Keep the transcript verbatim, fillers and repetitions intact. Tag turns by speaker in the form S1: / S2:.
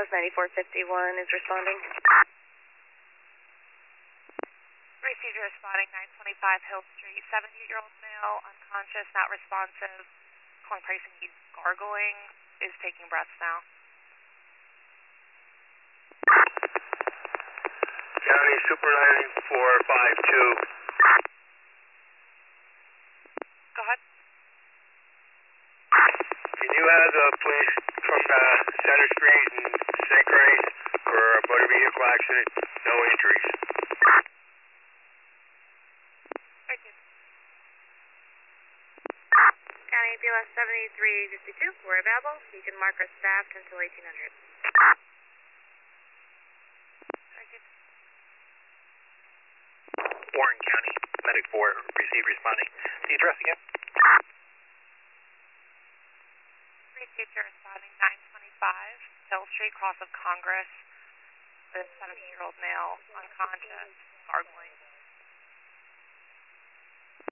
S1: Dallas ninety-four fifty-one is responding.
S2: Received your responding nine twenty-five Hill Street, seventy-year-old male, unconscious, not responsive, calling pricing needs gargling, is taking breaths now.
S3: County Super ninety-four five two.
S2: Go ahead.
S3: Can you have the police from the Center Street and Saint Grace for a motor vehicle accident? No injuries.
S2: Thank you.
S1: County B L S seventy-three fifty-two, we're available. You can mark our staff until eighteen hundred.
S2: Thank you.
S3: Warren County, Medic four, receive responding. The address again?
S2: Received your responding nine twenty-five Hill Street, cross of Congress, with seventy-year-old male, unconscious, gargling.